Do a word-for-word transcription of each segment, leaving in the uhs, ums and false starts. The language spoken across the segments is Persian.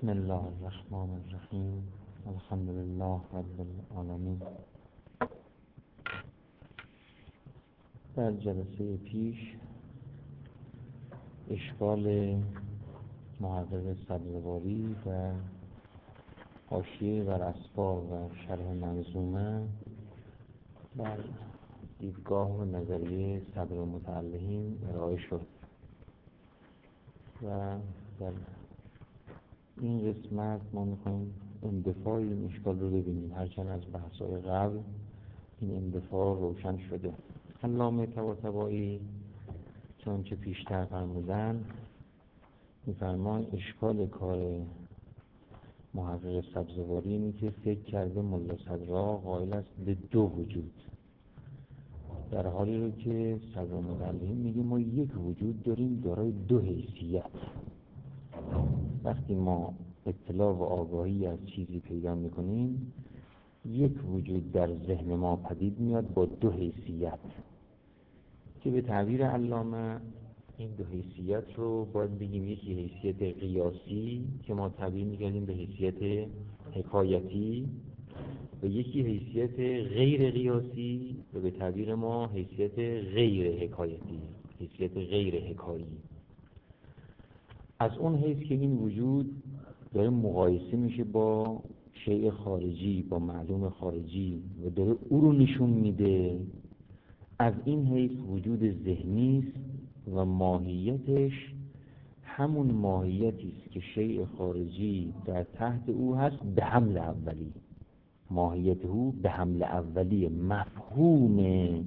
بسم الله الرحمن الرحیم. الحمد لله رب العالمین. در جلسه پیش اشکال محقق سبزواری و حاشیه بر اسباب و شرح منظومه بر دیدگاه و نظریه صدر المتعلقین ارائه شد و در این قسمت ما میخوایم اندفاع این اشکال رو ببینیم، هرچند از بحث‌های قبل این اندفاع روشن شده. علامه طباطبایی چون چه پیشتر فرمودن میفرمان اشکال کار محقق سبزواری اینه که فکر کرده ملا صدرا قائل است به دو وجود، در حالی رو که صدر المتعلقین میگه ما یک وجود داریم دارای دو حیثیت. وقتی ما اطلاع و آگاهی از چیزی پیدا میکنیم یک وجود در ذهن ما پدید میاد با دو حیثیت که به تعبیر علامه این دو حیثیت رو باید بگیم یکی حیثیت قیاسی که ما تعبیر میکردیم به حیثیت حکایتی و یکی حیثیت غیر قیاسی و به تعبیر ما حیثیت غیر حکایتی، حیثیت غیر حکایی. از اون حیث که این وجود داره مقایسه میشه با شیء خارجی، با معلوم خارجی و داره او رو نشون میده، از این حیث وجود ذهنی است و ماهیتش همون ماهیتی است که شیء خارجی در تحت او هست به حمل اولی. ماهیت او به حمل اولی، مفهوم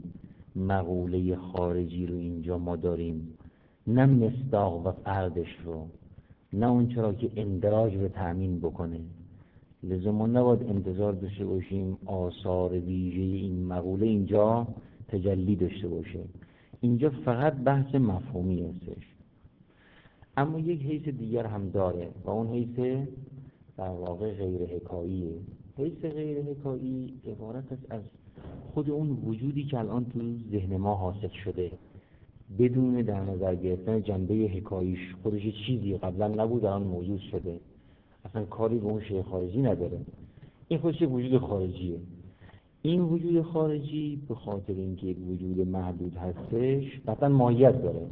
مقوله خارجی رو اینجا ما داریم، نه مصداق و فردش رو، نه اون چرا که اندراج رو تأمین بکنه. لذا ما نباید انتظار داشته باشیم آثار ویژه این مقوله اینجا تجلی داشته باشه. اینجا فقط بحث مفهومی هستش. اما یک حیث دیگر هم داره و اون حیث در واقع غیر حکاییه. حیث غیر حکایی عبارت است از خود اون وجودی که الان تو ذهن ما حاصل شده بدون در نظر گرفتن جنبه حکاییش، خودش چیزی قبلا نبود الان موجود شده، اصلا کاری به اون شیء خارجی نداره، این خودش وجود خارجیه. این وجود خارجی به خاطر اینکه یک وجود محدود هستش قطعا ماهیت داره.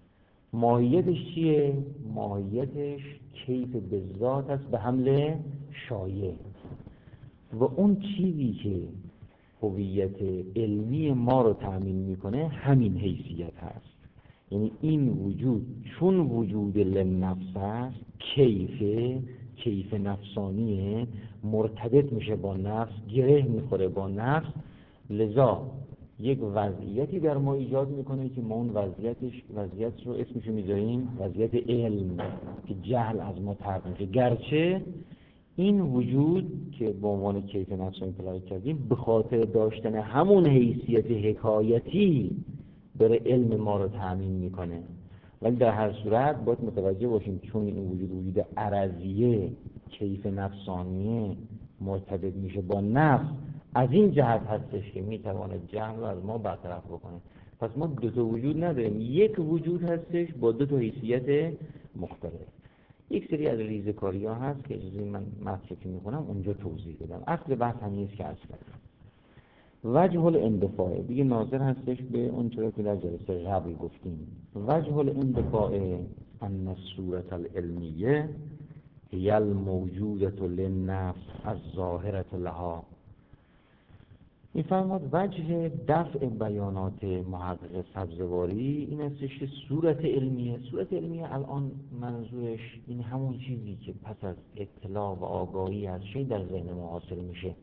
ماهیتش چیه؟ ماهیتش کیف به ذات است به حمل شایع و اون چیزی که هویت علمی ما رو تأمین میکنه همین حیثیت هست. یعنی این وجود چون وجود لنفس است، کیف کیف نفسانیه، مرتبط میشه با نفس، گره میخوره با نفس، لذا یک وضعیتی در ما ایجاد میکنه که ما اون وضعیتش وضعیت رو اسمشو میذاریم وضعیت علم که جهل از ما طرد میشه. گرچه این وجود که به عنوان کیف نفسانی تلقی کردیم به خاطر داشتن همون حیثیت حکایتی داره علم ما رو تأمین میکنه، ولی در هر صورت باید متوجه باشیم چون این وجود وجود عرضیه، کیف نفسانیه، مرتبط میشه با نفس، از این جهت هستش که میتواند جهل رو از ما برطرف بکنه. پس ما دو تا وجود نداریم، یک وجود هستش با دو تا حیثیت مختلف. یک سری از ریزه‌کاری ها هست که اجازه من مطلبی که میخونم اونجا توضیح بدم. اصل بحث همین است که اصل وجه الاندفاع دیگه ناظر هستش به اون چرا که در جلسه قبل گفتیم. وجه الاندفاع ان الصورة العلمیه هی الموجودة للنفس الظاهرة لها. می‌فرماد وجه دفع بیانات محقق سبزواری این استش که صورت علمیه صورت علمیه الان منظورش این همون چیزی که پس از اطلاع و آگاهی از شی در ذهن ما حاصل میشه،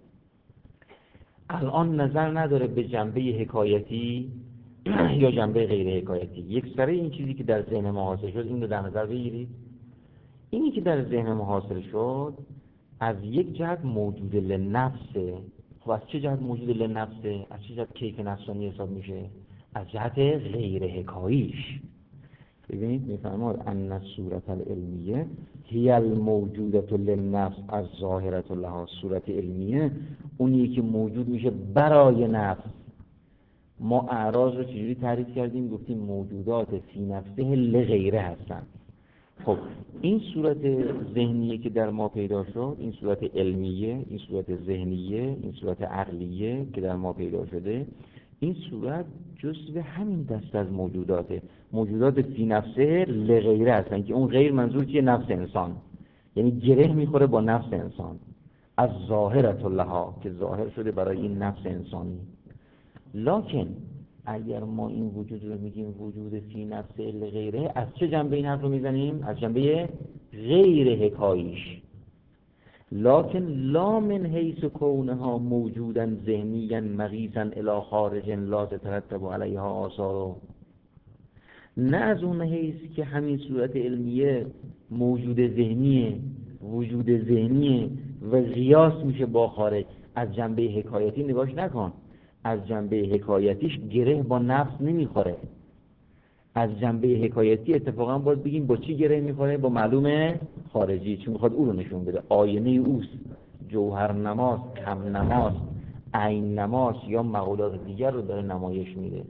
الان نظر نداره به جنبه حکایتی یا جنبه غیر حکایتی. یک سره این چیزی که در ذهن ما حاصل شد این رو در نظر بگیرید. اینی که در ذهن ما حاصل شد از یک جهت موجود لنفسه. خب از چه جهت موجود لنفسه؟ از چه جهت کیف نفسانی حساب میشه؟ از جهت غیر حکاییش. ببینید میفرماد ان الصورة العلمیه هی الموجودة للنفس الظاهرة لها. صورت علمیه اونی که موجود میشه برای نفس. ما اعراض رو چجوری تعریف کردیم؟ گفتیم موجودات فی نفسه لغیره هستن. خب این صورت ذهنیه که در ما پیدا شد، این صورت علمیه، این صورت ذهنیه، این صورت عقلیه که در ما پیدا شده، این صورت جزو همین دست از موجوداته، موجودات فی نفسه لغیره هستن که اون غیر منظور چیه؟ نفس انسان، یعنی گره میخوره با نفس انسان، از ظاهرت لها که ظاهر شده برای این نفس انسانی. لکن اگر ما این وجود رو میگیم وجود فی نفسه لغیره، از چه جنبه این حرف رو میزنیم؟ از جنبه غیر حکاییش. لکن لا من حیث کونها موجودا ذهنیا مقیسا الی خارج لا تترتب علیها آثار، نه از اون حیث که همین صورت علمیه موجود ذهنیه، وجود ذهنیه و قیاس میشه با خارج، از جنبه حکایتی نگاش نکن، از جنبه حکایتیش گره با نفس نمیخوره. از جنبه حکایتی اتفاقا باید بگیم با چی گره میخوره؟ با معلوم خارجی، چون میخواد او رو نشون بده، آینه اوست، جوهر نماست، کم نماست، عین نماست، یا مقولات دیگر رو داره نمایش میده.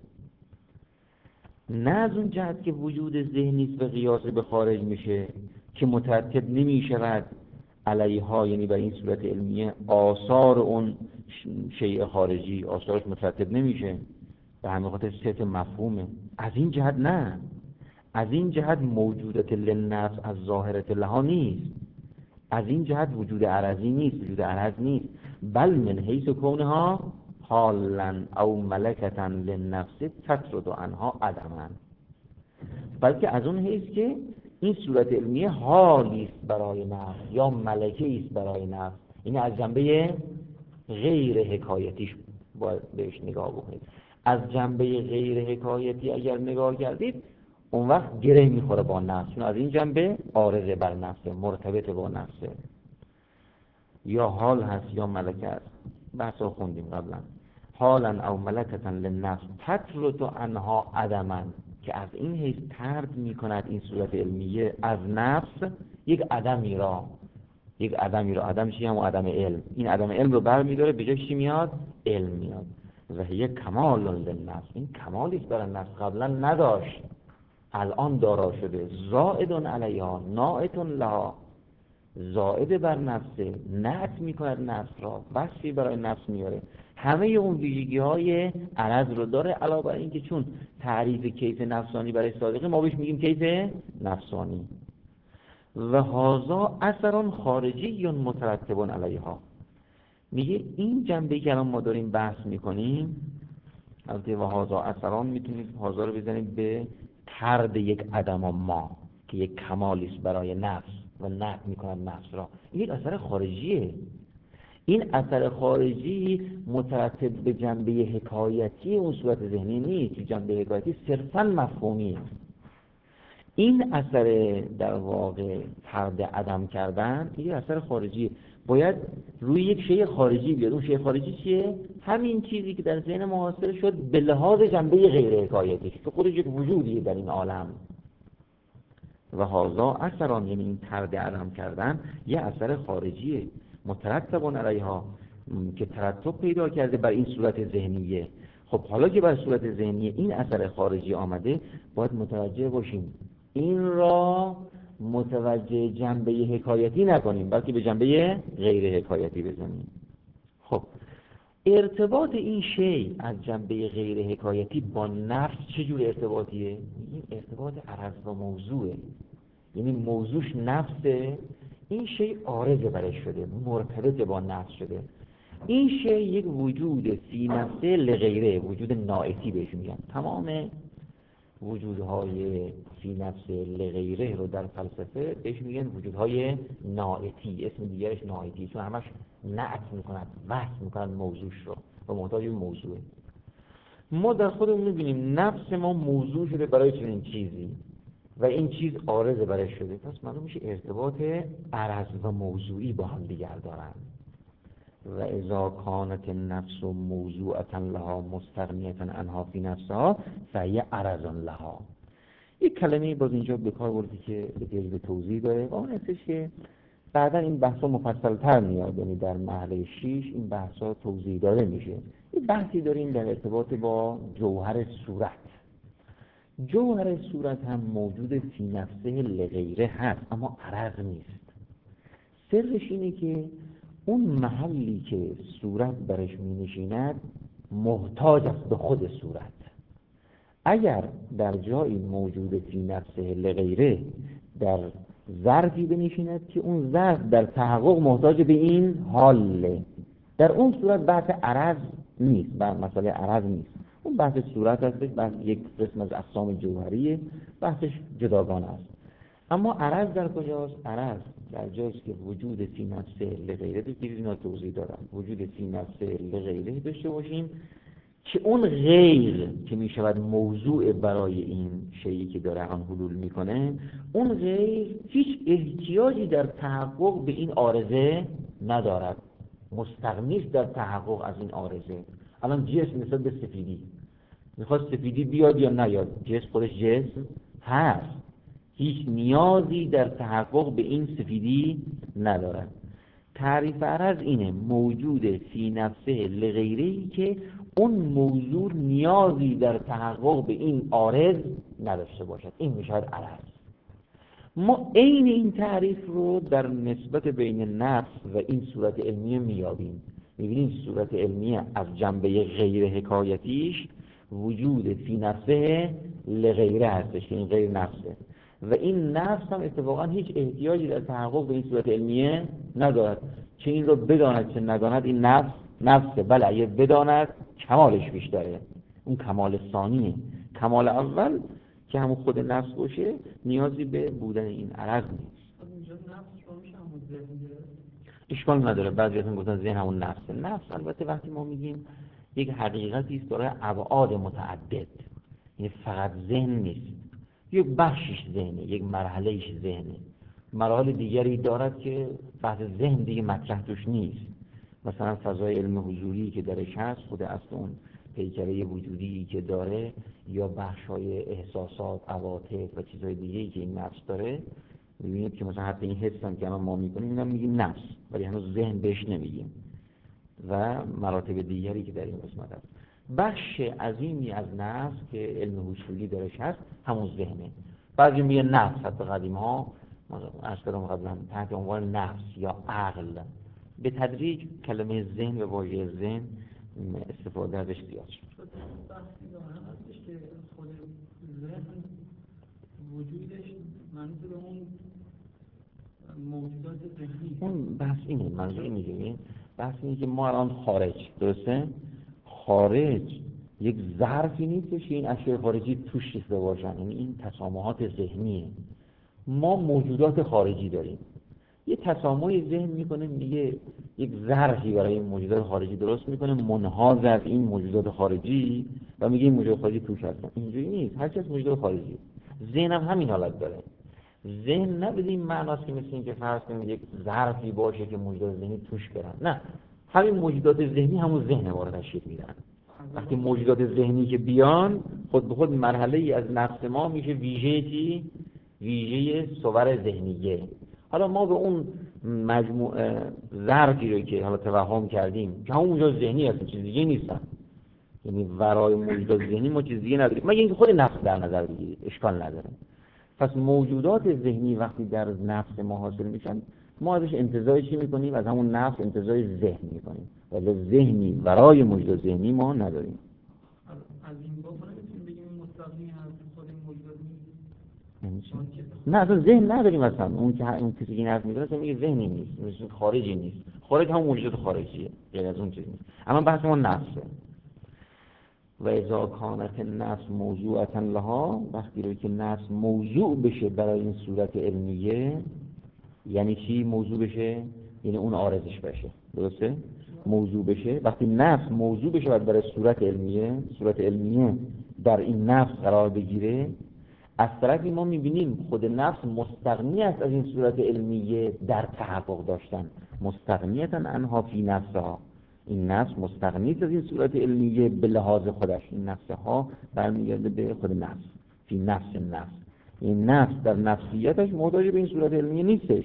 نه از اون جهت که وجود ذهنی و قیاس به خارج میشه که مترتب نمیشود علیها، یعنی بر این صورت علمیه آثار اون شیء خارجی، آثارش مترتب نمیشه، به همین خاطر صرف مفهومه. از این جهت نه، از این جهت موجودات للنفس از ظاهرت لها نیست، از این جهت وجود عرضی نیست، وجود عرض نیست، بل من حیث کونها حالا او ملکتا للنفس تطرد عنها عدما، بلکه از اون حیث که این صورت علمیه حالی است برای نفس یا ملکه است برای نفس، یعنی از جنبه غیر حکایتیش باید بهش نگاه بکنید. از جنبه غیر حکایتی اگر نگاه کردید اون وقت گره میخوره با نفس، چون از این جنبه عارضه بر نفسه، مرتبط با نفسه، یا حال هست یا ملکه است. بحثا خوندیم قبلا. حالا او ملکتا للنفس تطرد عنها عدما، که از این حیث طرد میکند این صورت علمیه از نفس یک عدمی را، یک عدمی را، عدم چی؟ هم عدم علم. این عدم علم رو برمیداره، به جای چی میاد؟ علم میاد. و هی کمال للنفس، این کمالی است برای نفس، قبلا نداشت الان دارا شده. زائد علیها ناعت لها، زائد بر نفسه، نعت میکند نفس را، وصفی برای نفس میاره، همه اون ویژگی های عرض رو داره، علاوه بر این که چون تعریف کیف نفسانی برای صادقه ما بهش میگیم کیف نفسانی. و هذا اثر خارجی یا مترتب علیها، میگه این جنبه که الان ما داریم بحث میکنیم، البته و هذا اثران میتونید هذا رو بزنید به طرد یک عدم و ما که یک کمالی است برای نفس و نقد میکنند نفس را، این یک اثر خارجیه. این اثر خارجی مترتب به جنبه حکایتی اون صورت ذهنی نیست، جنبه حکایتی صرفا مفهومی است. این اثر در واقع طرد عدم کردن این اثر خارجی، باید روی یک شیء خارجی بیاد. اون شیء خارجی چیه؟ همین چیزی که در ذهن ما حاصل شد به لحاظ جنبه غیر حکایتی که خودش یک وجودیه در این عالم. و هذا اثران، یعنی این طرد عدم کردن یه اثر خارجیه، مترتب علیها، که ترتب پیدا کرده بر این صورت ذهنیه. خب حالا که بر صورت ذهنیه این اثر خارجی آمده، باید متوجه باشیم این را متوجه جنبه حکایتی نکنیم، بلکه به جنبه غیر حکایتی بزنیم. خب ارتباط این شی از جنبه غیر حکایتی با نفس چجور ارتباطیه؟ این ارتباط عرض و موضوعه، یعنی موضوعش نفسه، این شی عارض برش شده، مرتبط با نفس شده. این شی یک وجود فی نفسه لغیره، وجود نائتی بهش میگن. تمام وجودهای فی نفس لغیره رو در فلسفه بهش میگن وجودهای نائتی، اسم دیگرش نائتی، چون همش نعت میکنن، وصف میکنن موضوعش رو و محتاج به موضوعه. ما در خودمون میبینیم نفس ما موضوع شده برای چنین چیزی و این چیز عارض برای شده، پس معلوم میشه ارتباط عرض و موضوعی با هم دیگر دارن. و اذا کانت النفس موضوعة لها مستغنیة عنها فی نفسها فهی عرض لها. یک کلمه باز اینجا به کار برده که به توضیح داره و اون هستش که بعدا این بحثا مفصل تر میاد، یعنی در مرحله شیش این بحثا توضیح داده میشه. این بحثی داریم در ارتباط با جوهر صورت جوهر صورت هم موجود فی نفسه لغیره هست، اما عرض نیست. سرش اینه که اون محلی که صورت برش می نشیند محتاج است به خود صورت. اگر در جایی موجود فی نفسه لغیره در ظرفی بنشیند که اون ظرف در تحقق محتاج به این حاله، در اون صورت بحث عرض نیست، بحث مسئله عرض نیست، اون بحث صورت هستش، بحث یک قسم از اقسام جوهریه، بحثش جداگانه است. اما عرض در کجاست؟ عرض در جایی که وجود فی نفسه لغیره، دیگه اینا توضیح دارم، وجود فی نفسه لغیره داشته باشیم که اون غیر که می شود موضوع برای این شیئی که داره آن حلول میکنه، اون غیر هیچ احتیاجی در تحقق به این عارضه ندارد، مستغنیست در تحقق از این عارضه. الان جسم نسبت به سفیدی میخواد سفیدی بیاد یا نیاد، جسم خودش جسم هست، هیچ نیازی در تحقق به این سفیدی ندارد. تعریف عرض اینه، موجود فی نفسه لغیره‌ای که اون موضوع نیازی در تحقق به این عارض نداشته باشد، این میشود عرض. ما عین این تعریف رو در نسبت بین نفس و این صورت علمیه میابیم. میبینیم صورت علمیه از جنبه غیر حکایتیش وجود فی نفسه لغیره هستش، این غیر نفسه، و این نفس هم اتفاقا هیچ احتیاجی در تحقق به این صورت علمیه ندارد، چه این رو بداند چه نداند، این نفس نفسه. بله اگه بداند کمالش بیشتره، اون کمال ثانیه. کمال اول که همون خود نفس باشه نیازی به بودن این عرض نیست. اینجا نفس رو میشه همون ذهن اشکال نداره، بعضی از گفتن ذهن همون نفسه. نفس البته وقتی ما میگیم یک حقیقتی است داره ابعاد متعدد، یعنی فقط ذهن نیست، یک بخشش ذهنه، یک مرحلهش ذهنه، مراحل دیگری دارد که بحث ذهن دیگه مطرح توش نیست. مثلا فضای علم حضوری که درش هست، خود اصل اون پیکره وجودی که داره، یا بخشای احساسات، عواطف و چیزهای دیگه‌ای که این نفس داره، می‌بینید که مثلا حتی این حس هم که ما می‌کنیم اینا میگیم نفس، ولی هنوز ذهن بهش نمیگیم، و مراتب دیگری که در این قسمت هست. بخش عظیمی از نفس که علم حضوری درش هست همون ذهنه. بعضی میگه نفس، حتی قدیم‌ها از کلام قبلا تحت عنوان نفس یا عقل. به تدریج کلمه ذهن و واژه ذهن استفاده ازش زیاد شد. بحثی داره هستش که خود ذهن وجودش منظور اون موجودات ذهنی، اون بحث اینه، منظور اینه که بحث اینه که ما الان خارج، درسته؟ خارج یک ظرفی نیستش که این اشیاء خارجی توش ریخته باشن، یعنی این تسامحات ذهنیه. ما موجودات خارجی داریم، یه تسامح ذهن میکنه، میگه یک ظرفی برای این موجودات خارجی درست میکنه منحاز از این موجودات خارجی و میگه این موجودات خارجی توش هستن. اینجوری نیست، هر چیز موجودات خارجی. ذهن هم همین حالت داره. ذهن نه بدین معناست که مثل این که فرض کنید یک ظرفی باشه که موجودات ذهنی توش برن، نه، همین موجودات ذهنی همون ذهن ما رو تشکیل میدن. وقتی موجودات ذهنی که بیان خود به خود مرحله ای از نفس ما میشه ویژه چی؟ ویژه صور ذهنیه. حالا ما به اون مجموعه ظرفی رو که حالا توهم کردیم که همون موجودات ذهنی هستن، چیز دیگه نیستن، یعنی ورای موجودات ذهنی ما چیز دیگه نداریم، مگه اینکه خود نفس در نظر بگیرید، اشکال نداره. پس موجودات ذهنی وقتی در نفس ما حاصل میشن، ما ازش انتزاع چی میکنیم؟ از همون نفس انتزاع ذهن میکنیم، ولی ذهنی ورای موجودات ذهنی ما نداریم. از این باب نمیتونیم بگیم مستقیمی از خود موجودات نیست. نه اصلا ذهن نداریم. مثلا اون که اون کسی که حرف میزنه اصلا میگه ذهنی نیست، مثلا خارجی نیست. خارج هم موجودات خارجیه، غیر از اون چیز نیست. اما بحث ما نفسه. و اذا کانت النفس موضوعتا لها، وقتی رو که نفس موضوع بشه برای این صورت علمیه، یعنی چی موضوع بشه؟ یعنی اون عارضش بشه، درسته؟ موضوع بشه. وقتی نفس موضوع بشه باید برای صورت علمیه، صورت علمیه در این نفس قرار بگیره، از طرفی ما میبینیم خود نفس مستغنی است از این صورت علمیه در تحقق داشتن، مستغنیتن انها فی نفسها. این نفس مستغنی است از این صورت علمیه به لحاظ خودش. این نفس ها برمیگرده به خود نفس، فی نفس نفس. این نفس در نفسیتش محتاج به این صورت علمیه نیستش،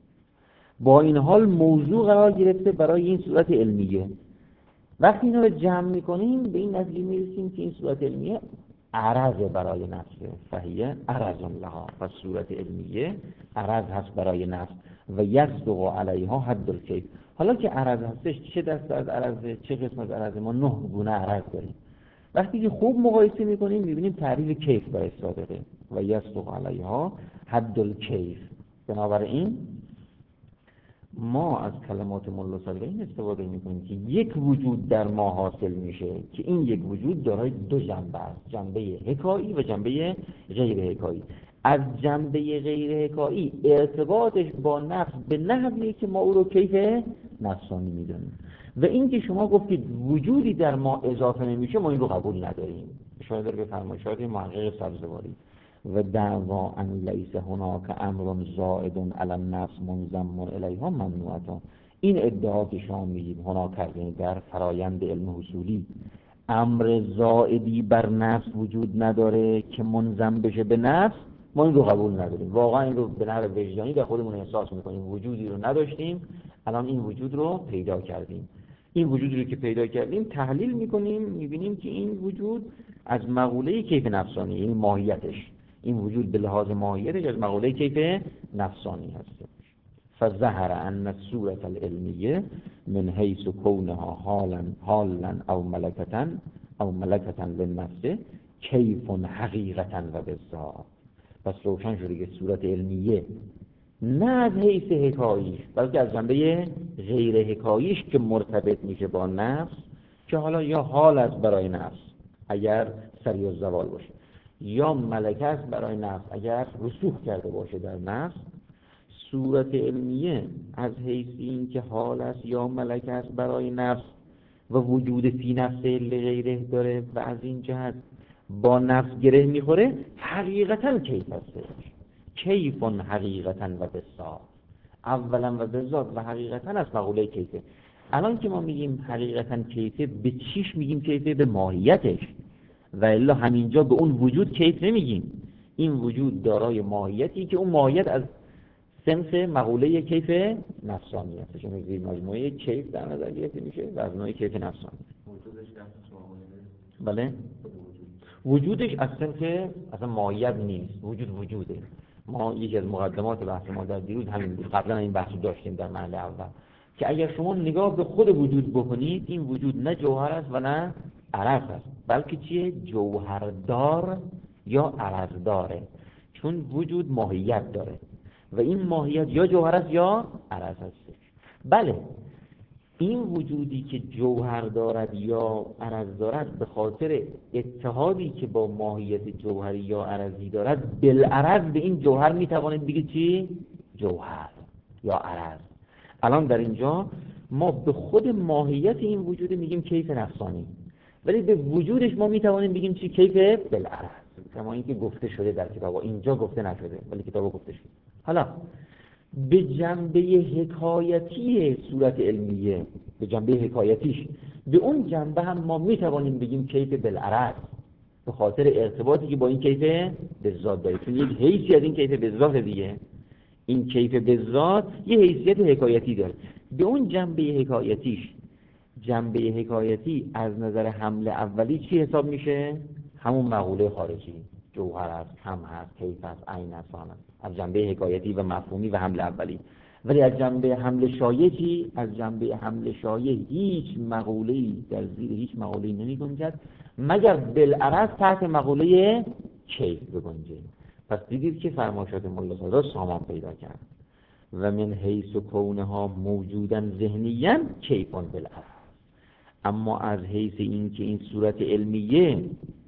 با این حال موضوع قرار گرفته برای این صورت علمیه. وقتی اینا رو جمع میکنیم به این نتیجه میرسیم که این صورت علمیه عرض برای نفسه، فهیه عرض لها، پس صورت علمیه عرض هست برای نفس و یصدق علیها حد الکیف. حالا که عرض هستش، چه دست از عرضه، چه قسم از عرضه؟ ما نه گونه عرض داریم. وقتی که خوب مقایسه میکنیم میبینیم تعریف کیف باید صادقه و یصدق علیها حد الکیف. بنابراین ما از کلمات ملا صادقه این استفاده میکنیم که یک وجود در ما حاصل میشه که این یک وجود دارای دو جنبه است، جنبه حکایی و جنبه غیر حکایی. از جنبه غیر حکایی ارتباطش با نفس به نحوی که ما او رو کیف نفسانی میدونیم و این که شما گفتید وجودی در ما اضافه نمیشه، ما این رو قبول نداریم. اشاره داره به فرمایشات محقق سبزواری و دعوا ان لیس هناک امر زائد علی النفس منضم الیها ممنوعه. این ادعا که شما میگید هناک، یعنی در فرایند علم حصولی امر زائدی بر نفس وجود نداره که منضم بشه به نفس، ما این رو قبول نداریم. واقعا این رو به نحو وجدانی در خودمون احساس میکنیم، وجودی رو نداشتیم، الان این وجود رو پیدا کردیم. این وجودی رو که پیدا کردیم تحلیل میکنیم، میبینیم که این وجود از مقوله کیف نفسانی، یعنی ماهیتش، این وجود به لحاظ ماهیتش از مقوله کیف نفسانی هست. فظهر ان الصورة العلمیه من حیث کونها حالا حالا او ملکتا او ملکتا للنفس کیف حقیقتا و بالذات. پس روشن شده که صورت علمیه نه از حیث حکاییش بلکه از جنبه غیر حکاییش که مرتبط میشه با نفس، که حالا یا حال است برای نفس اگر سریع الزوال باشه، یا ملکه است برای نفس اگر رسوخ کرده باشه در نفس. صورت علمیه از حیث این که حال است یا ملکه است برای نفس و وجود فی نفس غیره داره و از این جهت با نفس گره میخوره، حقیقتا کیف هستش، کیف حقیقتا و بالذات، اولا و بالذات و حقیقتا از مقوله کیفه. الان که ما میگیم حقیقتا کیفه، به چیش میگیم کیفه؟ به ماهیتش، و الا همینجا به اون وجود کیف نمیگیم. این وجود دارای ماهیتی که اون ماهیت از صنف مقوله کیف نفسانی هستش، چون زیر مجموعه کیف در نظر گرفته میشه و از نوع کیف نفسانی. وجودش بله، وجودش از صنف اصلا ماهیت نیست، وجود وجوده. ما یکی از مقدمات بحث ما در دیروز همین بود، قبلا این بحث رو داشتیم در مرحله اول، که اگر شما نگاه به خود وجود بکنید، این وجود نه جوهر است و نه عرض است، بلکه چیه؟ جوهردار یا عرضداره، چون وجود ماهیت داره و این ماهیت یا جوهر است یا عرض است. بله، این وجودی که جوهر دارد یا عرض دارد به خاطر اتحادی که با ماهیت جوهری یا عرضی دارد، بالعرض به این جوهر میتوانید بگید چی؟ جوهر یا عرض. الان در اینجا ما به خود ماهیت این وجود میگیم کیف نفسانی، ولی به وجودش ما میتوانیم بگیم چی؟ کیف بالعرض، کما اینکه گفته شده در کتاب، اینجا گفته نشده ولی کتاب گفته شده. حالا به جنبه حکایتی صورت علمیه، به جنبه حکایتیش، به اون جنبه هم ما میتوانیم بگیم کیف بالعرض، به خاطر ارتباطی که با این کیف بالذات داره، چون یک حیثی از این کیف بالذات دیگه. این کیف بالذات یه حیثیت حکایتی داره. به اون جنبه حکایتیش، جنبه حکایتی از نظر حمل اولی چی حساب میشه؟ همون مقوله خارجی، جوهر است، کم هست، کیف است، عین است، از جنبه حکایتی و مفهومی و حمل اولی. ولی از جنبه حمل شایع چی؟ از جنبه حمل شایع هیچ مقوله‌ای در زیر هیچ مقوله‌ای نمی‌گنجد مگر بالعرض تحت مقوله کیف بگنجه. پس دیدید که فرمایشات ملا صادق سامان پیدا کرد و من حیث کونها موجوداً ذهنیاً کیفاً بالعرض. اما از حیث این که این صورت علمیه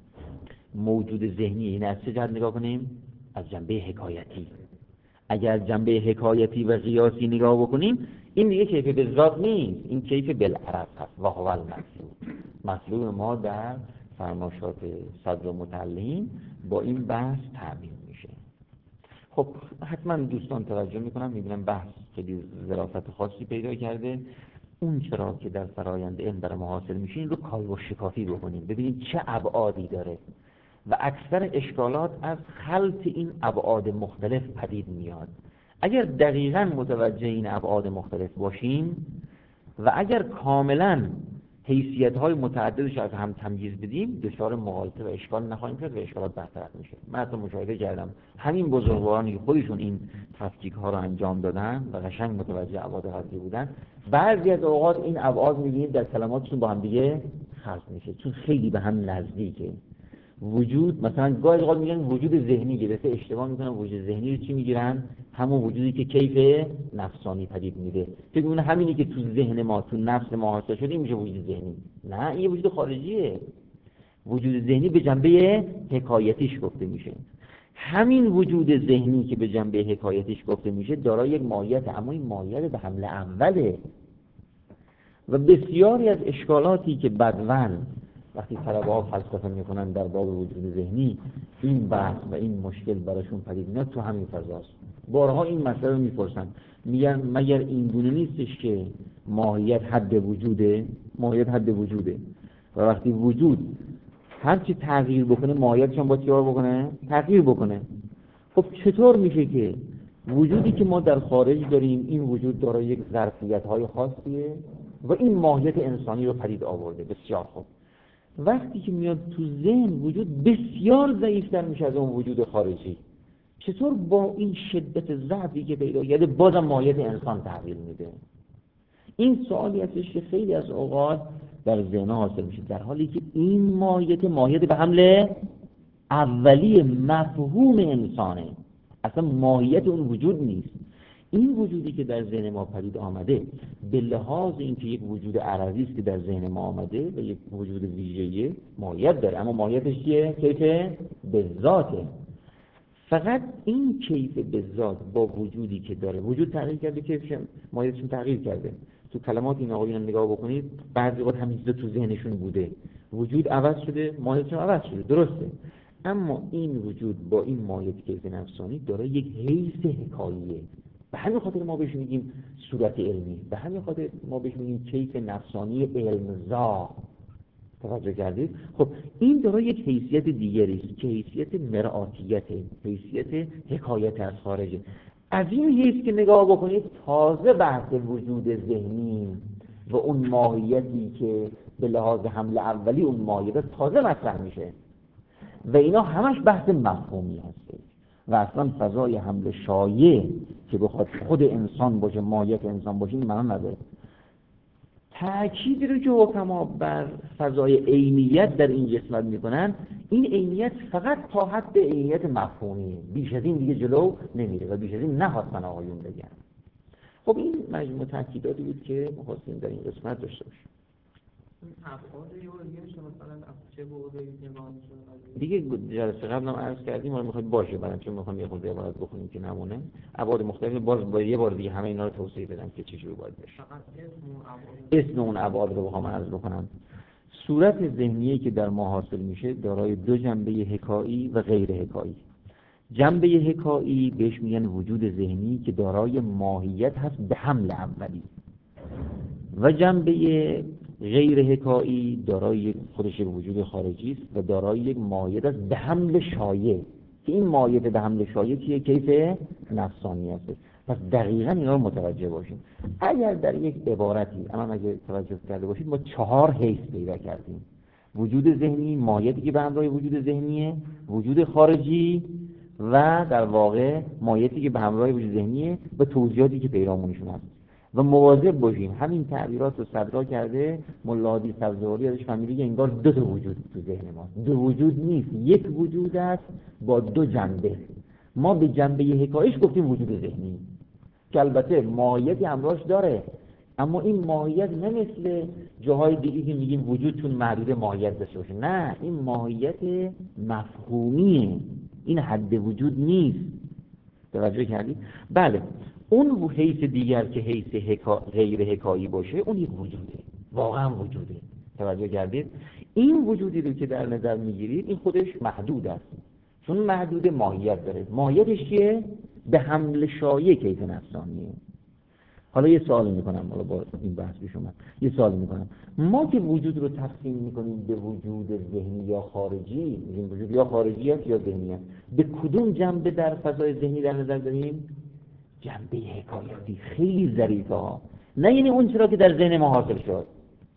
موجود ذهنی، این از چه جهت نگاه کنیم؟ از جنبه حکایتی. اگر جنبه حکایتی و قیاسی نگاه بکنیم، این دیگه کیف بالذات نیست، این کیف بالعرض هست و هو المطلوب. مطلوب ما در فرمایشات صدر و متعلین با این بحث تعبیر میشه. خب حتما دوستان توجه میکنم، میبینم بحث خیلی ظرافت خاصی پیدا کرده. اون چرا که در فرایند علم برای ما حاصل میشه، این رو کالبد شکافی بکنیم، ببینیم چه ابعادی داره و اکثر اشکالات از خلط این ابعاد مختلف پدید میاد. اگر دقیقاً متوجه این ابعاد مختلف باشیم و اگر کاملاً حیثیت‌های متعددش از هم تمییز بدیم دچار مغالطه و اشکال نخواهیم کرد و اشکالات برطرف میشه. من اصلا مشاهده کردم همین بزرگوارانی که خودشون این تفکیک‌ها رو انجام دادن و قشنگ متوجه ابعاد قضیه بودن، بعضی از اوقات این ابعاد می‌بینید در کلماتشون با هم دیگه خلط میشه، چون خیلی به هم نزدیکه. وجود مثلا گاهی اوقات میگن وجود ذهنی، گرفته اشتباه میکنن وجود ذهنی رو چی میگیرن؟ همون وجودی که کیف نفسانی پدید میده. فکر میکنن همینی که تو ذهن ما تو نفس ما حاصل شده این میشه وجود ذهنی. نه، این وجود خارجیه. وجود ذهنی به جنبه حکایتیش گفته میشه. همین وجود ذهنی که به جنبه حکایتیش گفته میشه دارای یک ماهیت، اما این ماهیت به حمله اوله و بسیاری از اشکالاتی که بدون وقتی طلبه‌ها فلسفه میکنن در باب وجود ذهنی، این بحث و این مشکل براشون پدید میاد تو همین فضاست. بارها این مسئله رو میپرسن، میگن مگر این گونه نیستش که ماهیت حد وجوده؟ ماهیت حد وجوده و وقتی وجود هر چی تغییر بکنه ماهیتش هم باید چیکار بکنه؟ تغییر بکنه. خب چطور میشه که وجودی که ما در خارج داریم این وجود دارای یک ظرفیت‌های خاصیه و این ماهیت انسانی رو پدید آورده؟ بسیار خوب. وقتی که میاد تو ذهن وجود بسیار ضعیف‌تر میشه از اون وجود خارجی. چطور با این شدت ضعفی که پیدا کرده بازم ماهیت انسان تغییر میده؟ این سوالی هستش که خیلی از اوقات در ذهن حاصل میشه، در حالی که این ماهیت ماهیت به حمله اولی مفهوم انسانه، اصلا ماهیت اون وجود نیست. این وجودی که در ذهن ما پدید آمده به لحاظ اینکه یک وجود عرضی است که در ذهن ما آمده و یک وجود ویژه‌ای ماهیت داره، اما ماهیتش چیه؟ کیف به ذاته. فقط این کیف به ذات با وجودی که داره، وجود تغییر کرده، کیفش ماهیتش تغییر کرده. تو کلمات این آقایون نگاه بکنید، بعضی وقت همین چیزا تو ذهنشون بوده، وجود عوض شده، ماهیتش عوض شده، درسته. اما این وجود با این ماهیت کیف نفسانی داره یک حیث حکاییه. به همین خاطر ما بهش میگیم صورت علمی، به همین خاطر ما بهش میگیم کیف نفسانی علمزا. توجه کردید؟ خب این داره یک حیثیت دیگری است که حیثیت مرآتیت، حیثیت حکایت از خارجه. از این حیث که نگاه بکنید تازه بحث وجود ذهنی و اون ماهیتی که به لحاظ حمله اولی اون ماهیت تازه مطرح میشه و اینا همش بحث مفهومی هست و اصلا فضای حمله شایع که بخواد خود انسان باشه، ماهیت انسان باشه، این معنا نداره. تأکید رو که حکما بر فضای عینیت در این قسمت میکنن، این عینیت فقط تا حد عینیت مفهومی، بیش از این دیگه جلو نمیره و بیش از این نخواستن آقایون بگن. خب این مجموع تأکیداتی بود که می‌خواستیم در این قسمت داشته باشیم. دیگه جلسه قبل هم عرض کردیم، ما میخوایم باشه برام، چون میخوام یه خورده عبارت بخونیم که نمونه ابعاد مختلف، باز با یه بار دیگه همه اینا رو توضیح بدم که چجوری باید بشه. اسم اون ابعاد رو بخوام عرض بکنم. صورت ذهنی که در ما حاصل میشه دارای دو جنبه حکایی و غیر حکایی. جنبه حکایی بهش میگن وجود ذهنی که دارای ماهیت هست به حمل اولی، و جنبه غیر حکایی دارای خودش وجود خارجی است و دارای یک ماهیت است به حمل شایع که این ماهیت به حمل شایع چیه؟ کیف نفسانی است. پس دقیقاً اینا رو متوجه باشیم. اگر در یک عبارتی اما اگه توجه کرده باشید ما چهار حیث پیدا کردیم: وجود ذهنی، ماهیتی که به همراه وجود ذهنیه، وجود خارجی و در واقع ماهیتی که به همراه وجود ذهنیه و توضیحاتی که پیرامونشون هست. و مواظب باشیم همین تعبیرات رو صدرا کرده ملا حدیث سبزواری ازش فهمیده که انگار دو تا وجود تو ذهن ما، دو وجود نیست، یک وجود است با دو جنبه. ما به جنبه حکایش گفتیم وجود ذهنی که البته ماهیتی همراهش داره، اما این ماهیت نه مثل جاهای دیگه که میگیم وجود چون محدود ماهیت داشته باشه، نه، این ماهیت مفهومیه، این حد وجود نیست. توجه کردید؟ بله. اون حیث دیگر که حیث حکا... غیر حکایی باشه اون یک وجوده، واقعا وجوده. توجه کردید؟ این وجودی رو که در نظر میگیرید این خودش محدود است، چون محدود ماهیت داره. ماهیتش چیه؟ به حمل شایع کیف نفسانیه. حالا یه سوال میکنم، حالا با این بحث پیش اومد یه سوال میکنم، ما که وجود رو تقسیم میکنیم به وجود ذهنی یا خارجی، میگیم وجود یا خارجی است یا ذهنی است، به کدوم جنبه در فضای ذهنی در نظر داریم؟ جنبه حکایتی. خیلی ظریفه ها، نه یعنی اون چرا که در ذهن ما حاصل شد.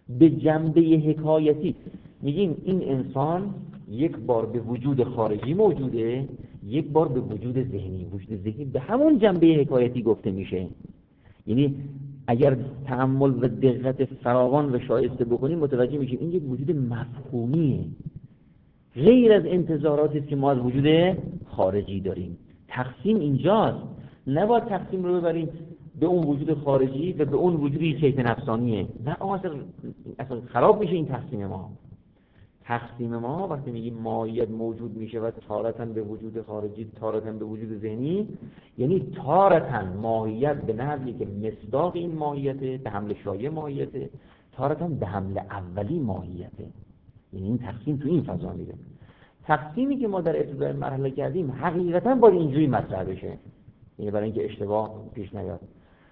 به جنبه حکایتی. میگیم این انسان یک بار به وجود خارجی موجوده، یک بار به وجود ذهنی. وجود ذهنی به همون جنبه حکایتی گفته میشه. یعنی اگر تأمل و دقت فراوان و شایسته بکنیم متوجه میشیم این یک وجود مفهومیه، غیر از انتظاراتی که ما از وجود خارجی داریم. تقسیم اینجاست. نباید تقسیم رو ببریم به اون وجود خارجی و به اون وجودی شیطان نفسانیه. نه اصلا اصلا خراب میشه این تقسیم ما. تقسیم ما وقتی میگیم ماهیت موجود میشه و تارتاً به وجود خارجی، تارتاً به وجود ذهنی، یعنی تارتاً ماهیت به نحوی که مصداق این ماهیته، به حمل شایع ماهیته، تارتاً به حمل اولی ماهیته. یعنی این تقسیم تو این فضا میره. تقسیمی که ما در ابتدای مرحله کردیم حقیقتاً باید اینجوری مطرح بشه، یعنی برای اینکه اشتباه پیش نیاد.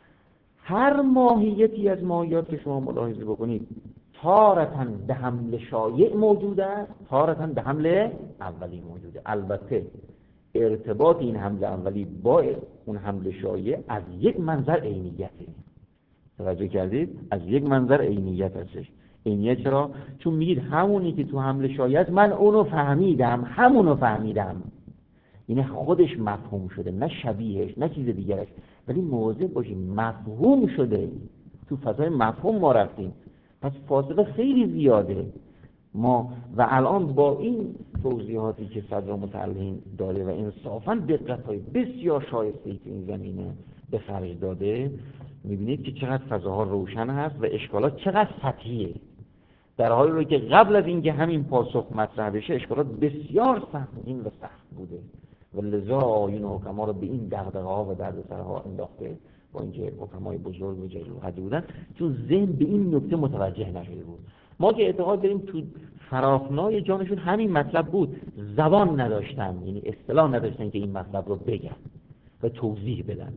هر ماهیتی از ماهیات که شما ملاحظه بکنید تارتاً به حمل شایع موجود است، تارتاً به حمل اولی موجوده. البته ارتباط این حمل اولی با اون حمل شایع از یک منظر عینیته. توجه کردید؟ از یک منظر عینیت هستش. عینیت چرا؟ چون میگید همونی که تو حمل شایع است من اونو فهمیدم، همونو فهمیدم. یعنی خودش مفهوم شده، نه شبیهش، نه چیز دیگرش، ولی موضع باشیم مفهوم شده. تو فضای مفهوم ما رفتیم، پس فاصله خیلی زیاده. ما و الان با این توضیحاتی که صدر متعلم داده و انصافاً دقت‌های بسیار شایسته‌ای که این زمینه به خرج داده، می‌بینید که چقدر فضاها روشن هست و اشکالات چقدر سطحیه، در حالی رو که قبل از اینکه همین پاسخ مطرح بشه اشکالات بسیار سنگین و سخت بوده و لذا آیین حکما رو به این دغدغه‌ها و دردسرها انداخته، با اینکه حکمای بزرگ و جلیل القدر بودن، چون ذهن به این نکته متوجه نشده بود. ما که اعتقاد داریم تو فراخنای جانشون همین مطلب بود، زبان نداشتن، یعنی اصطلاح نداشتن که این مطلب رو بگن و توضیح بدن.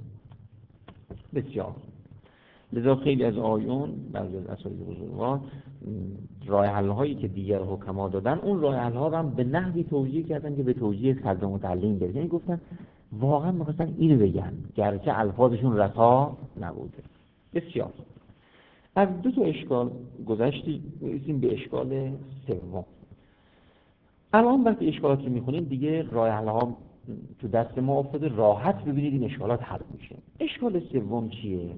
بسیار لذا خیلی از آیون، بعضی از اساتید بزرگوار، راه حل هایی که دیگر حکما دادن، اون راه حل ها رو هم به نحوی توجیه کردن که به توجیه صدر متعلم برسه. یعنی گفتن واقعا می‌خواستن اینو بگن گرچه الفاظشون رسا نبوده. بسیار از دو تا اشکال گذشتی، می‌رسیم به اشکال سوم. الان وقتی اشکالات رو می‌خونیم دیگه راه حل ها تو دست ما افتاده، راحت ببینید این اشکالات حل میشه. اشکال سوم چیه؟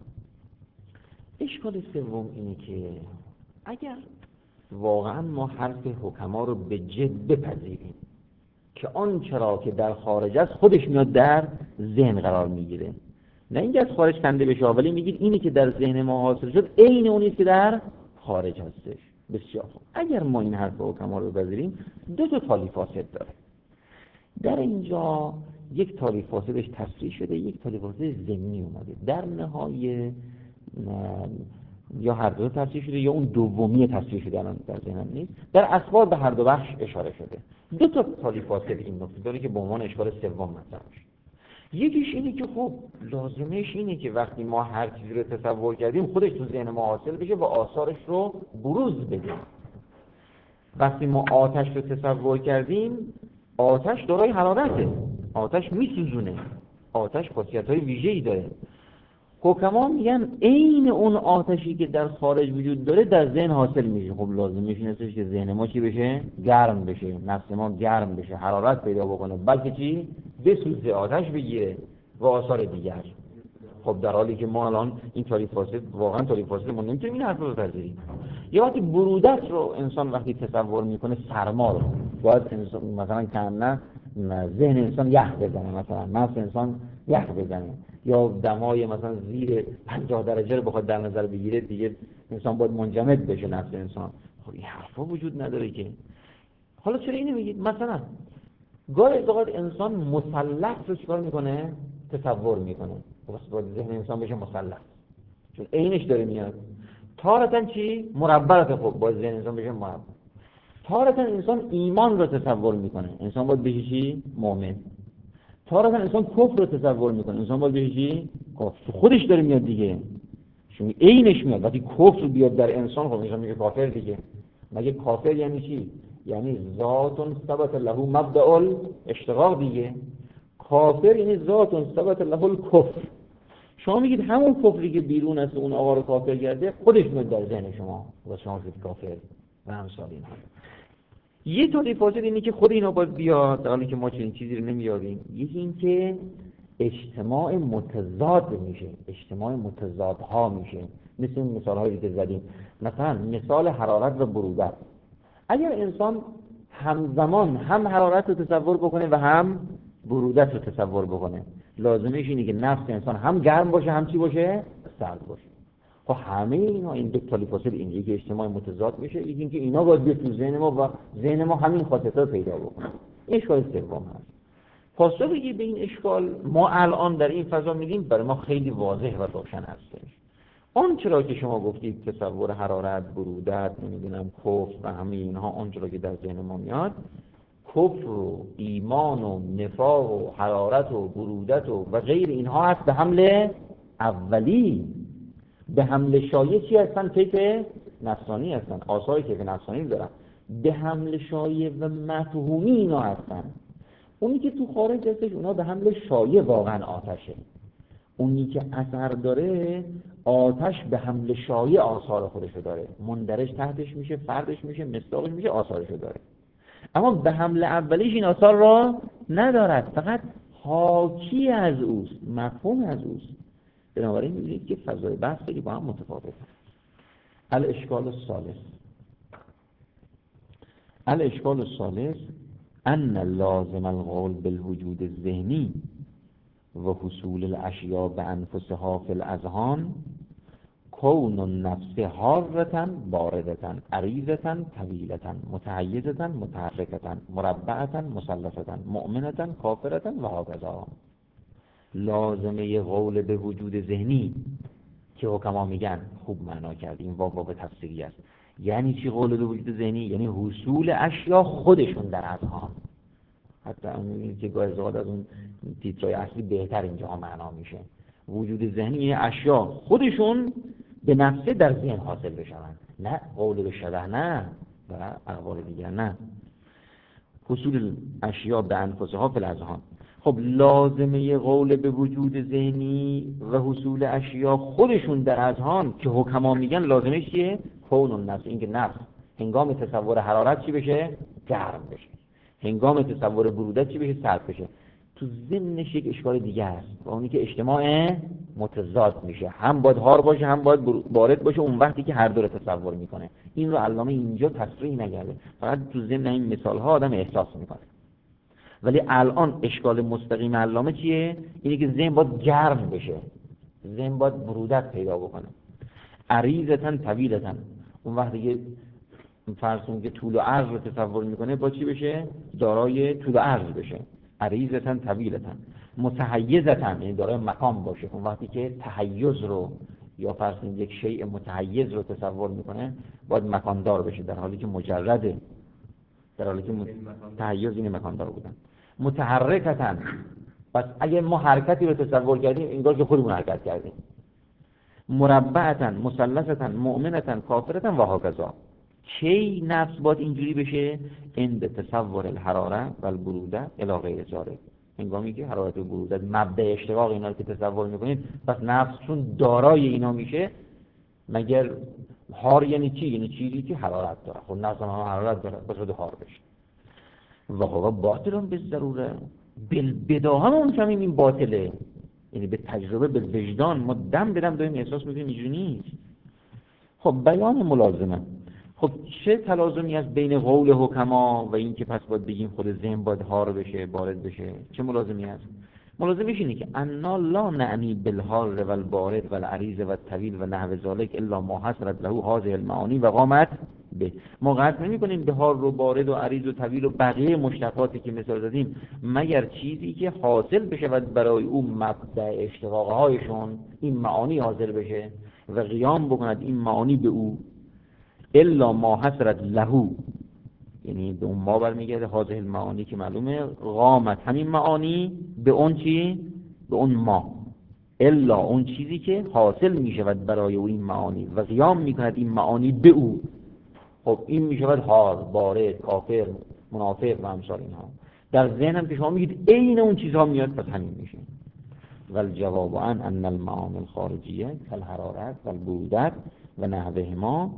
اشکال سوم اینه که اگر واقعا ما حرف حکما رو به جد بپذیریم که آن چرا که در خارج است خودش میاد در ذهن قرار میگیره، نه اینکه از خارج کنده بشه، ولی میگید اینی که در ذهن ما حاصل شد عین اونی که در خارج هستش. بسیار خوب. اگر ما این حرف حکما رو بپذیریم دو تا تالی فاسد داره. در اینجا یک تالی فاسدش تصریح شده، یک تالی فاسد ضمنی اومده. در نهایت یا هر دو تصریح شده یا اون دومی تصریح شده، الان در ذهنم نیست. در اسباب به هر دو بخش اشاره شده. دو تا تالی فاسد این نکته داره که به عنوان اشکال سوم مطرح میشه. یکیش اینه که خب لازمش اینه که وقتی ما هر چیزی رو تصور کردیم خودش تو ذهن ما حاصل بشه و آثارش رو بروز بده. وقتی ما آتش رو تصور کردیم، آتش دارای حرارته، آتش میسوزونه، آتش خاصیت‌های ویژه‌ای داره. حکما میگن عین اون آتشی که در خارج وجود داره در ذهن حاصل میشه. خب لازمش این هستش که ذهن ما چی بشه؟ گرم بشه، نفس ما گرم بشه، حرارت پیدا بکنه، بلکه چی؟ بسوزه، آتش بگیره و آثار دیگر. خب در حالی که ما الان این تاریک فاسد، واقعا تاریک فاسد، ما نمیتونیم این حرف رو بپذیریم. یا وقتی برودت رو انسان وقتی تصور میکنه، سرما رو باید انسان مثلا کنه ذهن انسان یخ بزنه، مثلا نفس انسان یخ بزنه، یا دمای مثلا زیر پنجاه درجه رو بخواد در نظر بگیره، دیگه انسان باید منجمد بشه نفس انسان. خب این حرفا وجود نداره که. حالا چرا اینو میگید؟ مثلا گاهی اوقات انسان مثلث رو چیکار میکنه؟ تصور میکنه. واسه باید ذهن انسان بشه مثلث، چون عینش داره میاد. تارتاً چی؟ مربع. خب باید ذهن انسان بشه مربع. تارتاً انسان ایمان رو تصور میکنه، انسان باید بشه چی؟ مؤمن. تارتاً انسان کفر رو تصور میکنه، انسان باید بشه چی؟ کافر. خودش داره میاد دیگه، چون عینش میاد. وقتی کفر بیاد در انسان، خب انسان میگه کافر دیگه. مگه کافر یعنی چی؟ یعنی ذات ثبت له مبدأ الاشتقاق دیگه. کافر یعنی ذات ثبت له الکفر، شما میگید همون کفری که بیرون است اون آقا رو کافر کرده خودش میاد در ذهن شما و شما شد کافر و امثال اینها. یه طوری فاسد اینه که خود اینا باید بیاد در حالی که ما چنین چیزی رو نمیاریم. یکی این که اجتماع متضاد میشه، اجتماع متضادها میشه، مثل این مثال هایی که زدیم. مثلا مثال حرارت و برودت. اگر انسان همزمان هم حرارت رو تصور بکنه و هم برودت رو تصور بکنه، لازمش اینه که نفس انسان هم گرم باشه هم چی باشه؟ سرد باشه. خب همه اینا این دو تا فاصله اینجا که اجتماع متضاد میشه، این که اینا باید بیاد تو ذهن ما و ذهن ما همین خاصیت‌ها رو پیدا بکنه. این اشکال سوم هست. پاسخی به این اشکال ما الان در این فضا میدیم برای ما خیلی واضح و روشن هستش. آن چرا که شما گفتید تصور حرارت، برودت، نمیدونم کفر و همه اینها، آن چرا که در ذهن ما میاد، کفر و ایمان و نفاق و حرارت و برودت و و غیر اینها هست به حمل اولی، به حمل شایع چی هستن؟ کیف نفسانی هستن، آثار کیف نفسانی دارن، به حمل شایع و مفهومی اینا هستن. اونی که تو خارج هستش اونا به حمل شایع واقعا آتشه، اونی که اثر داره آتش به حمل شایع آثار خودشو داره، مندرج تحتش میشه، فردش میشه، مصداقش میشه، آثارشو داره. اما به حمل اولیش این آثار را ندارد، فقط حاکی از اوست، مفهوم از اوست. بنابراین می‌بینید که فضای بحث خیلی با هم متفاوته. الاشکال الثالث الاشکال الثالث ان لازم القول بالوجود الذهنی و حصول الاشیاء بانفسها فی الاذهان کون النفس حارة باردة عریضة طویلة متحیزة متحرکة مربعة مثلثة مؤمنة کافرة و هکذا. لازمه قول به وجود ذهنی که حکما میگن، خوب معنا کردیم، واو واو تفسیری است. یعنی چی قول به وجود ذهنی؟ یعنی حصول اشیا خودشون در اذهان. حتی اون که گاهی اوقات از اون تیترای اصلی بهتر اینجا معنا میشه. وجود ذهنی یعنی اشیا خودشون به نفسه در ذهن حاصل بشن، نه قول به شبه، نه و اقوال دیگر، نه حصول اشیا به انفسها فی الاذهان. خب لازمه قول به وجود ذهنی و حصول اشیا خودشون در اذهان که حکما میگن لازمش چیه؟ کون النفس، اینکه نفس هنگام تصور حرارت چی بشه؟ گرم بشه، هنگام تصور برودت چی بشه؟ سرد بشه. تو ضمنش یک اشکال دیگه است و اونی که اجتماع متضاد میشه، هم باید هار باشه هم باید بارد باشه اون وقتی که هر دو رو تصور میکنه. این رو علامه اینجا تصریح نکرده، فقط تو ضمن این مثال ها آدم احساس میکنه. ولی الان اشکال مستقیم علامه چیه؟ اینه که ذهن باید گرم بشه، ذهن باید برودت پیدا بکنه. عریضتن طویلتن، اون وقتی که فرض کنید که طول و عرض رو تصور میکنه با چی بشه؟ دارای طول و عرض بشه. عریضتن طویلتن متحیزتن، یعنی دارای مکان باشه. اون وقتی که تحیز رو یا فرض کنید یک شیء متحیز رو تصور میکنه باید مکاندار بشه، در حالی که مجرده، در حالی که تحیز این مکاندار بودن. متحرکتن، پس اگه ما حرکتی رو تصور کردیم انگار که خودمون حرکت کردیم. مربعتن مثلثتن مؤمنتن کافرتن و هکذا. کی نفس باید اینجوری بشه؟ اند تصور الحراره و البروده الی غیر ذلک، هنگامی که حرارت و برودت مبدأ اشتقاق اینا رو که تصور میکنید، پس نفس چون دارای اینا میشه. مگر حار یعنی چی؟ یعنی چیزی که حرارت داره. خب نفس هم حرارت داره، بس باید حار بشه. و هو باطل به ضروره، بالبداهه ما میفهمیم این باطله، یعنی به تجربه، به وجدان ما دم بدم داریم احساس میکنیم اینجوری نیست. خب بیان ملازمه، خب چه تلازمی است بین قول حکما و این که پس باید بگیم خود ذهن باید حار بشه، بارد بشه؟ چه ملازمی است؟ ملازمش اینه که انا لا نعنی بالحار و البارد و العریض و الطویل و نحو ذلک الا ما حصلت له هذه المعانی و قامت به. ما قصد نمی کنیم به حار و بارد و عریض و طویل و بقیه مشتقاتی که مثال زدیم مگر چیزی که حاصل بشه و برای اون مبدأ اشتقاقهایشون این معانی حاصل بشه و قیام بکند این معانی به او. الا ما حصلت له، یعنی به اون ما برمیگرده، هذه المعانی که معلومه، قامت همین معانی به اون چی؟ به اون ما. الا اون چیزی که حاصل میشود برای او این معانی و قیام میکند این معانی به او. خب این میشود حار، بارد، کافر، منافق و امثال اینها. در ذهن هم که شما میگید عین اون چیزها میاد، پس همین میشه. و الجواب عن ان المعانی الخارجیه کالحرارت و البرودت و نحوهما،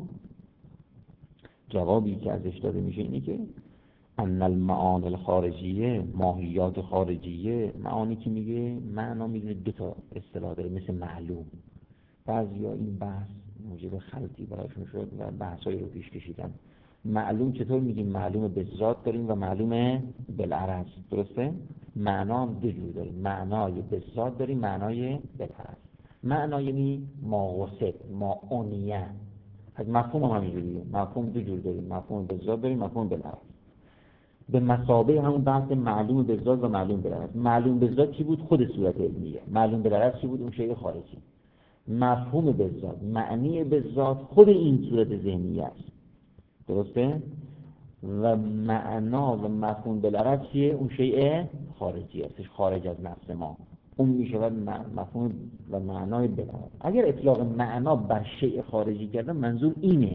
جوابی که ازش داده میشه اینه که ان المعانی الخارجیه، ماهیات خارجیه، معانی که میگه معنا میدونه دو تا اصطلاح داره مثل معلوم. بعضیا این بحث موجب خلطی براشون شد و بحثایی رو پیش کشیدن. معلوم چطور میگیم؟ معلوم به ذات داریم و معلوم بالعرض، درسته؟ معنا هم دو جور داریم، معنای به ذات داریم، معنای بالعرض. معنا یعنی ما قصد، ما عنیه. از مفهوم هم همینجوریه، مفهوم دو جور داریم، مفهوم به ذات داریم، مفهوم بالعرض. به مثابه همون بحث معلوم به ذات و معلوم بالعرض. معلوم به ذات چی بود؟ خود صورت علمیه. معلوم بالعرض چی بود؟ اون شیء خارجی. مفهوم به ذات، معنی به ذات خود این صورت ذهنیه است، درسته؟ و معنا و مفهوم بالعرض چیه؟ اون شیء خارجی است، خارج از نفس ما. اون میشه مفهوم و معنای بالعرض. اگر اطلاق معنا بر شیء خارجی کردن منظور اینه،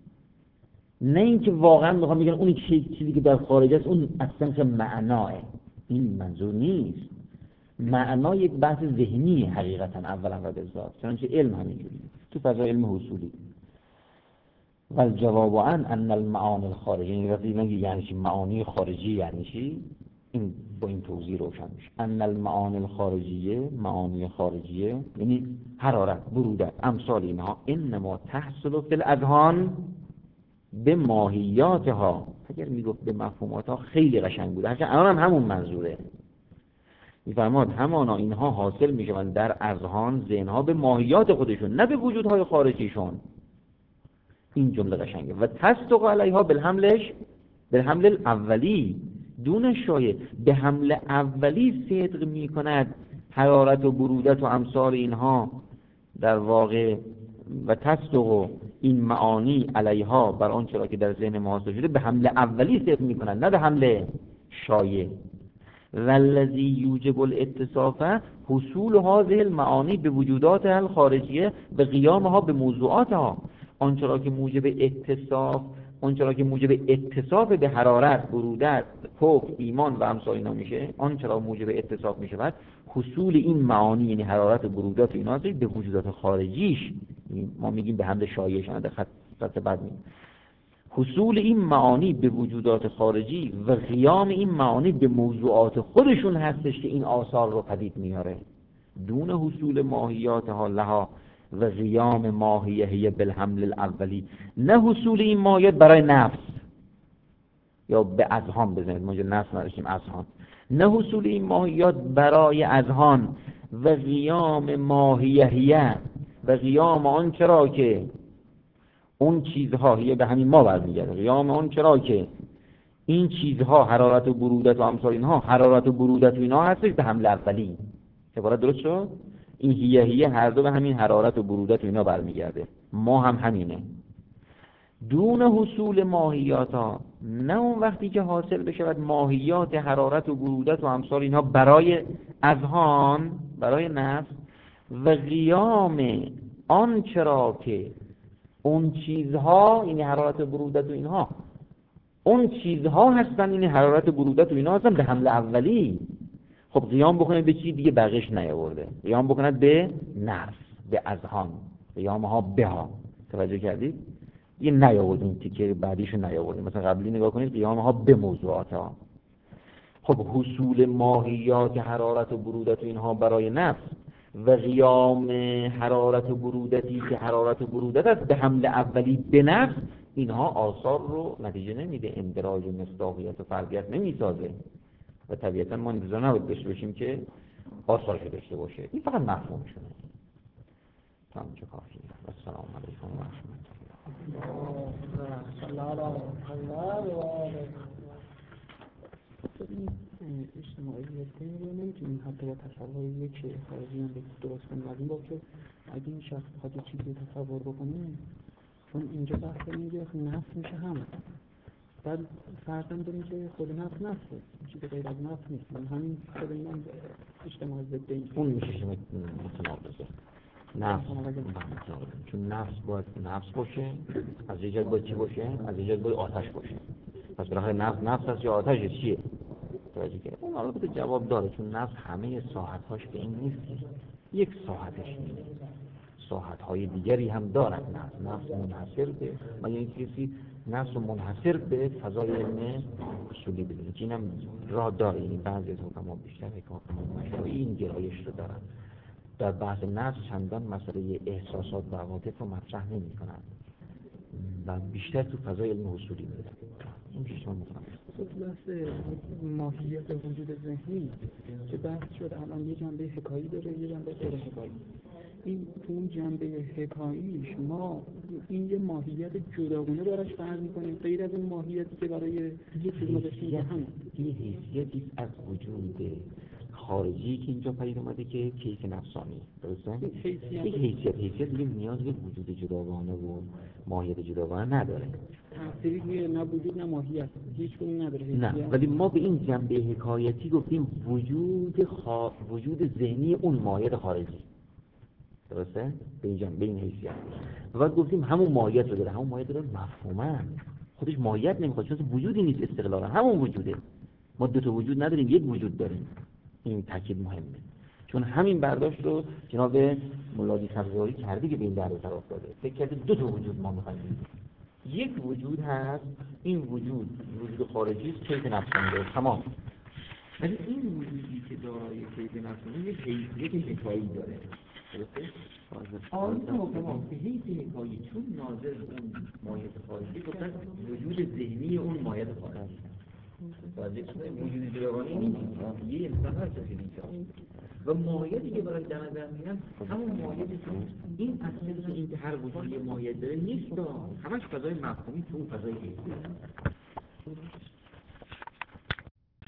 نه اینکه واقعا میخوام بگن اون چیزی که در خارج است اون اصلا معناه، این منظور نیست. معنا یک بحث ذهنی حقیقتا اولا و به ذات، چنانچه علم همینجوری تو فضای علم حصولی. و الجواب عن ان المعانی الخارجی، یعنی وقتی میگه یعنی چی معانی خارجی یعنی چی، این با این توضیح روشن میشه. ان المعانی الخارجیه، معانی خارجیه یعنی حرارت، برودت، امثال اینها، انما تحصل فی الاذهان به ماهیاتها. اگر میگفت به مفهوماتها خیلی قشنگ بود، هرچند الان هم همون منظوره. میفرماد همانا اینها حاصل میشوند در اذهان، ذهنها، به ماهیات خودشون، نه به وجودهای خارجیشون. این جمله قشنگه. و تصدق علیها بالحملش، بالحمل الاولی دون شایع، به حمل اولی صدق میکند حرارت و برودت و امثال اینها در واقع. و تصدق این معانی علیها بر آن چرا که در ذهن ما حاصل شده، به حمل اولی صدق میکنند، نه به حمل شایع. والذی یوجب الاتصاف حصول هذه المعانی به وجودات الخارجیه و قیامها به موضوعاتها. آنچرا که موجب اتصاف، آنچرا که موجب اتصاف به حرارت، برودت، حکم، ایمان و امثال اینا میشه، آنچرا موجب اتصاف میشود حصول این معانی، یعنی حرارت و برودت و اینا به وجودات خارجیش. ما میگیم به حمل شایع، شده خط خط بعد میگیم حصول این معانی به وجودات خارجی و قیام این معانی به موضوعات خودشون هستش که این آثار رو پدید میاره، دون حصول ماهیاتها لها و قیام ماهیه بالحمل الاولی. نه حصول این ماهیات برای نفس یا به اذهان بزنید، ما اینجا نفس نداشتیم، اذهان. نه حصول این ماهیات برای اذهان و قیام ماهیه و قیام آن چرا که اون چیزها، هیه به همین ما برمیگرده، قیام اون چرا که این چیزها حرارت و برودت و امثال اینها، حرارت و برودت و اینها هستش به حمل اولی. عبارت درست شد؟ این هیه هیه هر دو به همین حرارت و برودت و اینا برمیگرده، ما هم همینه. دون حصول ماهیات ها، نه اون وقتی که حاصل بشود ماهیات حرارت و برودت و امثال اینها برای اذهان، برای نفس، و قیام آن چرا که اون چیزها، یعنی حرارت و برودت و اینها، اون چیزها هستن، یعنی حرارت و برودت و اینها هستن به حمل اولی. خب قیام بکنه به چی دیگه؟ بقیش نیاورده. قیام بکنه به نفس، به اذهان، قیامها بها. توجه کردید؟ یه نیاورد، اون تیکه بعدیشو نیاورده. مثلا قبلی نگاه کنید، قیامها به موضوعاتها. خب حصول ماهیات حرارت و برودت و اینها برای نفس و قیام حرارت و برودتی که حرارت و برودت است به حمل اولی به نفس، اینها آثار رو نتیجه نمیده، اندراج و مصداقیت و فردیت نمیسازه و طبیعتا ما انتظار نباید داشته باشیم که آثارش داشته باشه. این فقط مفهوم شده. تمام چه کافیه. السلام علیکم و رحمت الله. اجتماعیت رو نمیتونیم حتی با تصور یک خارجی هم درست کنیم، از این باب که اگه این شخص بخواد یک چیزی تصور بکنه، چون اینجا بحث میگه نفس میشه همه، بعد فرضاً داریم که خود نفس نفسه، چیزی غیر از نفس نیست، من همین خود این هم اجتماعی ضد این اون میشه متناقضه. نفس چون نفس باید نفس باشه، از یه جد باید چی باشه؟ از یه جد باید آتش باشه. پس برای نفس نفس هست یا آتش چیه؟ متوجه کرد. اون البته جواب داره، چون نفس همه ساحت‌هاش به این نیست که یک ساحتش نیست، ساحت‌های دیگری هم دارد. نفس نفس منحصر به ما، یعنی کسی نفس منحصر به فضای علم اصولی بدونه که اینم راه داره. یعنی بعضی از حکما بیشتر حکام مشروعی این گرایش رو دارن. در بحث نفس چندان مسئله احساسات و عواطف رو مطرح نمی‌کنن و بیشتر تو فضای علم اصولی می‌دونن. این که شما می‌فهمید. بحث ماهیت وجود ذهنی که بحث شد الان یه جنبه حکایی داره، یه جنبه غیر حکایی. این تو اون جنبه حکاییش ما این یه ماهیت جداگانه براش فرض می‌کنیم غیر از اون ماهیتی که برای یه چیز مدرسه هم این حیثیتی از وجود خارجی که اینجا پدید اومده که کیف نفسانی، درسته؟ یک حیثیت حیثیت دیگه نیاز به وجود جداگانه و ماهیت جداگانه نداره. تأثیری روی نه وجود نه ماهیت هیچ کدوم نداره. نه، ولی ما به این جنبه حکایتی گفتیم وجود خا... وجود ذهنی اون ماهیت خارجی، درسته؟ به این جنبه، به این حیثیت. و بعد گفتیم همون ماهیت رو داره، همون ماهیت رو مفهوما خودش ماهیت نمیخواد، چون وجودی نیست استقلالا، همون وجوده. ما دو تا وجود نداریم، یک وجود داریم. این تاکید مهمه، چون همین برداشت رو جناب مولادی سبزواری کرده که به این درد طرف داده. فکر کرده دو تا وجود ما میخوایم، یک وجود هست، این وجود وجود خارجی است، کیف نفسانی داره، تمام. ولی این وجودی که دارای کیف نفسانی یک حیثیت حکایی داره، درسته؟ آن حکما به حیث حکایی چون ناظر اون ماهیت خارجی گفتن وجود ذهنی اون ماهیت خارجی وجود جداگانه نیست، یه انسان هست که اینجا و ماهیتی که برای در نظر میگیرن همون ماهیتی که این اصلی که این که هر وجودی ماهیت داره نیست، همش فضای مفهومی تو اون فضای حیثی.